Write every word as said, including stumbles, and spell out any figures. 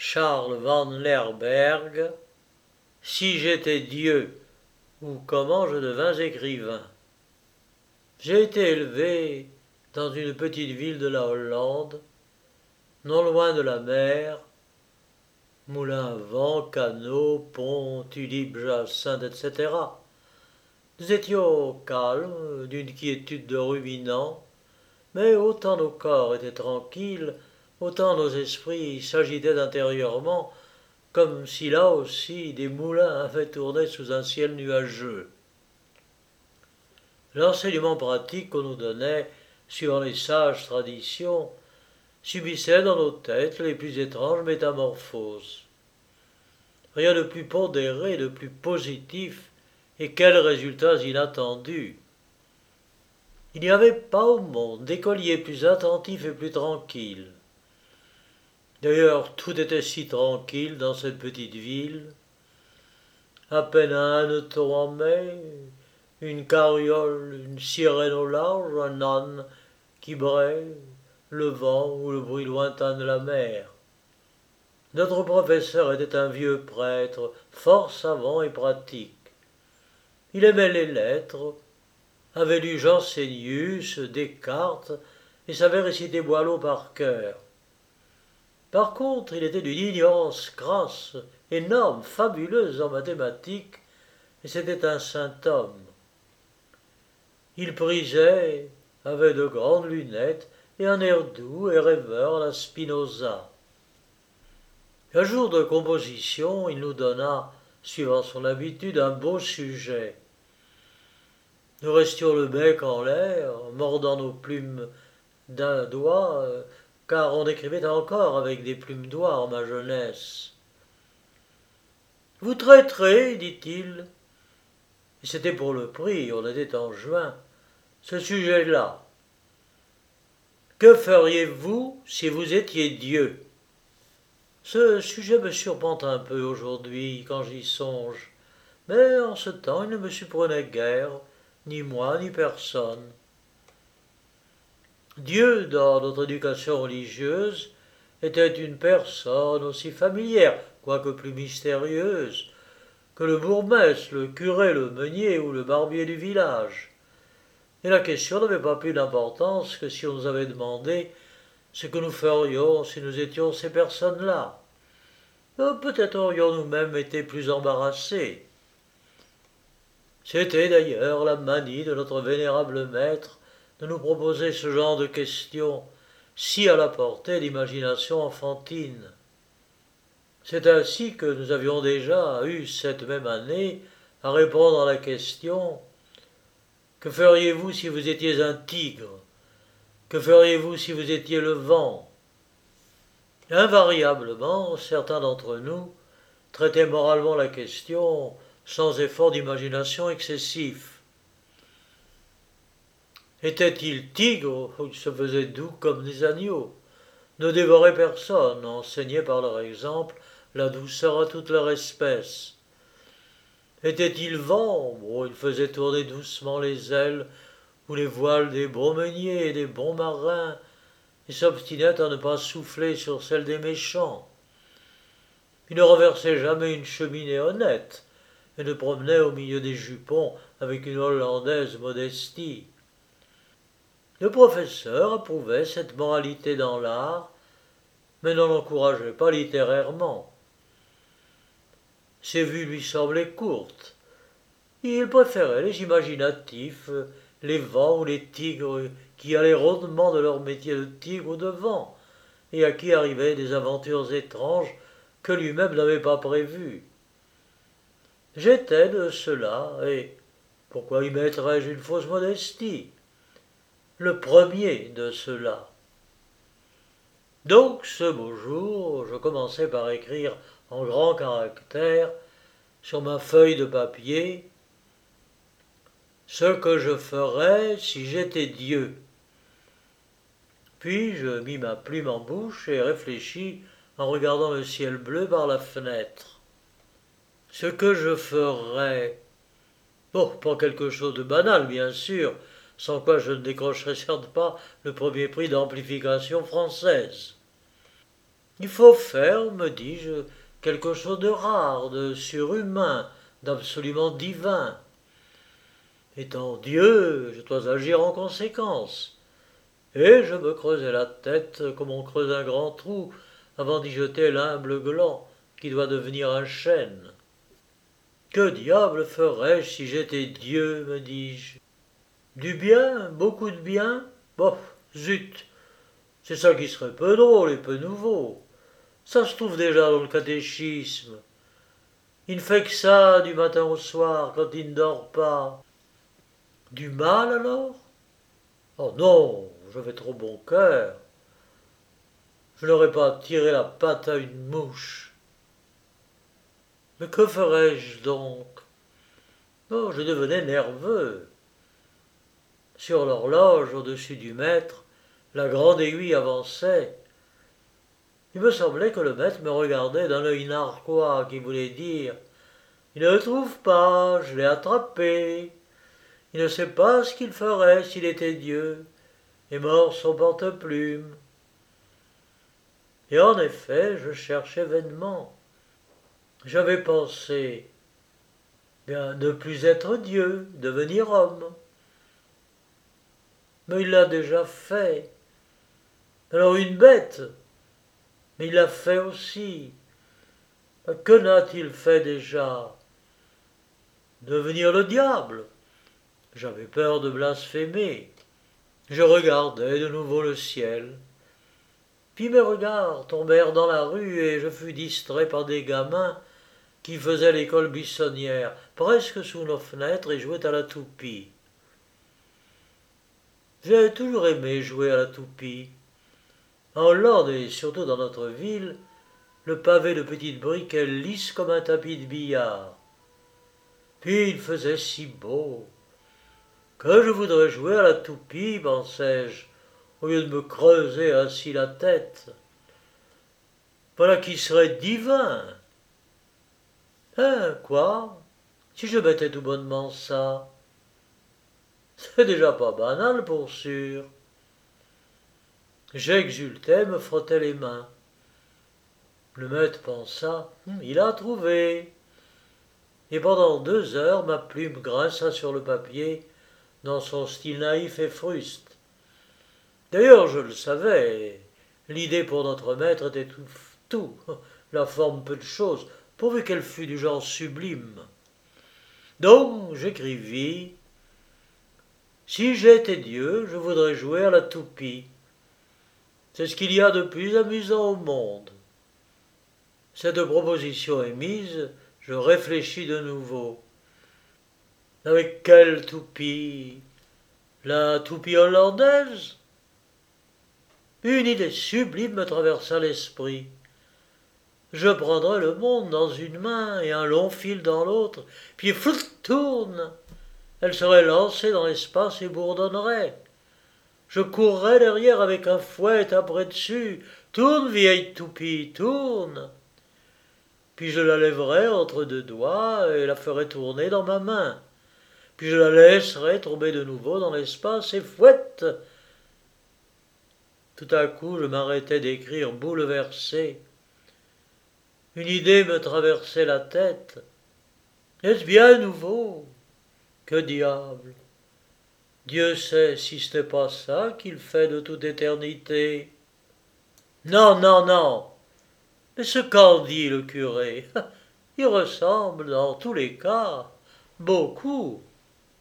Charles van Lerberghe, Si j'étais Dieu ou comment je devins écrivain. J'ai été élevé dans une petite ville de la Hollande, non loin de la mer, moulins à vent, canaux, ponts, tulipes, jacinthes, et cetera. Nous étions au calme, d'une quiétude de ruminants, mais autant nos corps étaient tranquilles, autant nos esprits s'agitaient intérieurement, comme si là aussi des moulins avaient tourné sous un ciel nuageux. L'enseignement pratique qu'on nous donnait, suivant les sages traditions, subissait dans nos têtes les plus étranges métamorphoses. Rien de plus pondéré, de plus positif, et quels résultats inattendus! Il n'y avait pas au monde d'écolier plus attentif et plus tranquille. D'ailleurs, tout était si tranquille dans cette petite ville. À peine un hanneton en mai, une carriole, une sirène au large, un âne qui braie, le vent ou le bruit lointain de la mer. Notre professeur était un vieux prêtre, fort savant et pratique. Il aimait les lettres, avait lu Jansénius, Descartes, et savait réciter Boileau par cœur. Par contre, il était d'une ignorance crasse, énorme, fabuleuse en mathématiques, et c'était un saint homme. Il prisait, avait de grandes lunettes et un air doux et rêveur à la Spinoza. Un jour de composition, il nous donna, suivant son habitude, un beau sujet. Nous restions le bec en l'air, mordant nos plumes d'un doigt, car on écrivait encore avec des plumes d'oie en ma jeunesse. « Vous traiterez, dit-il, et c'était pour le prix, on était en juin, ce sujet-là. Que feriez-vous si vous étiez Dieu ?» Ce sujet me surprend un peu aujourd'hui quand j'y songe, mais en ce temps il ne me surprenait guère, ni moi ni personne. Dieu, dans notre éducation religieuse, était une personne aussi familière, quoique plus mystérieuse, que le bourgmestre, le curé, le meunier ou le barbier du village. Et la question n'avait pas plus d'importance que si on nous avait demandé ce que nous ferions si nous étions ces personnes-là. Peut-être aurions-nous même été plus embarrassés. C'était d'ailleurs la manie de notre vénérable maître de nous proposer ce genre de questions, si à la portée d'imagination enfantine. C'est ainsi que nous avions déjà eu cette même année à répondre à la question « Que feriez-vous si vous étiez un tigre ? Que feriez-vous si vous étiez le vent ?» Invariablement, certains d'entre nous traitaient moralement la question sans effort d'imagination excessif. Était-il tigre ou il se faisait doux comme des agneaux? Ne dévorait personne, enseignait par leur exemple la douceur à toute leur espèce. Était-il vent? Bon, il faisait tourner doucement les ailes ou les voiles des bons meuniers et des bons marins, et s'obstinait à ne pas souffler sur celle des méchants. Il ne renversait jamais une cheminée honnête, et ne promenait au milieu des jupons avec une hollandaise modestie. Le professeur approuvait cette moralité dans l'art, mais n'en encourageait pas littérairement. Ses vues lui semblaient courtes. Il préférait les imaginatifs, les vents ou les tigres qui allaient rondement de leur métier de tigre ou de vent, et à qui arrivaient des aventures étranges que lui-même n'avait pas prévues. J'étais de cela, et pourquoi y mettrais-je une fausse modestie? Le premier de cela. Donc, ce beau jour, je commençai par écrire en grands caractères sur ma feuille de papier ce que je ferais si j'étais Dieu. Puis je mis ma plume en bouche et réfléchis en regardant le ciel bleu par la fenêtre. Ce que je ferais... Bon, pas quelque chose de banal, bien sûr, sans quoi je ne décrocherais certes pas le premier prix d'amplification française. Il faut faire, me dis-je, quelque chose de rare, de surhumain, d'absolument divin. Étant Dieu, je dois agir en conséquence. Et je me creusais la tête comme on creuse un grand trou avant d'y jeter l'humble gland qui doit devenir un chêne. Que diable ferais-je si j'étais Dieu, me dis-je? Du bien, beaucoup de bien? Bon, zut, c'est ça qui serait peu drôle et peu nouveau. Ça se trouve déjà dans le catéchisme. Il ne fait que ça du matin au soir quand il ne dort pas. Du mal alors? Oh non, j'avais trop bon cœur. Je n'aurais pas tiré la patte à une mouche. Mais que ferais-je donc? Oh, je devenais nerveux. Sur l'horloge au-dessus du maître, la grande aiguille avançait. Il me semblait que le maître me regardait d'un œil narquois qui voulait dire « Il ne le trouve pas, je l'ai attrapé. Il ne sait pas ce qu'il ferait s'il était Dieu, et mord son porte-plume. » Et en effet, je cherchais vainement. J'avais pensé bien ne plus être Dieu, devenir homme. Mais il l'a déjà fait. Alors une bête, mais il l'a fait aussi. Que n'a-t-il fait déjà? Devenir le diable. J'avais peur de blasphémer. Je regardais de nouveau le ciel. Puis mes regards tombèrent dans la rue et je fus distrait par des gamins qui faisaient l'école buissonnière, presque sous nos fenêtres, et jouaient à la toupie. J'ai toujours aimé jouer à la toupie. En Hollande et surtout dans notre ville, le pavé de petites briques est lisse comme un tapis de billard. Puis il faisait si beau que je voudrais jouer à la toupie, pensais-je, au lieu de me creuser ainsi la tête. Voilà qui serait divin. Hein, quoi? Si je mettais tout bonnement ça, c'est déjà pas banal pour sûr. J'exultais, me frottais les mains. Le maître pensa, hum, il a trouvé. Et pendant deux heures, ma plume grinça sur le papier, dans son style naïf et fruste. D'ailleurs, je le savais, l'idée pour notre maître était tout, tout, la forme peu de choses, pourvu qu'elle fût du genre sublime. Donc, j'écrivis, « Si j'étais Dieu, je voudrais jouer à la toupie. C'est ce qu'il y a de plus amusant au monde. » Cette proposition émise, je réfléchis de nouveau. Avec quelle toupie? La toupie hollandaise? Une idée sublime me traversa l'esprit. Je prendrais le monde dans une main et un long fil dans l'autre, puis flout, tourne. Elle serait lancée dans l'espace et bourdonnerait. Je courrais derrière avec un fouet après dessus. Tourne, vieille toupie, tourne. Puis je la lèverais entre deux doigts et la ferais tourner dans ma main. Puis je la laisserais tomber de nouveau dans l'espace et fouette. Tout à coup, je m'arrêtais d'écrire bouleversé. Une idée me traversait la tête. Est-ce bien nouveau? Que diable? Dieu sait si ce n'est pas ça qu'il fait de toute éternité. Non, non, non. Mais ce qu'en dit le curé, il ressemble dans tous les cas beaucoup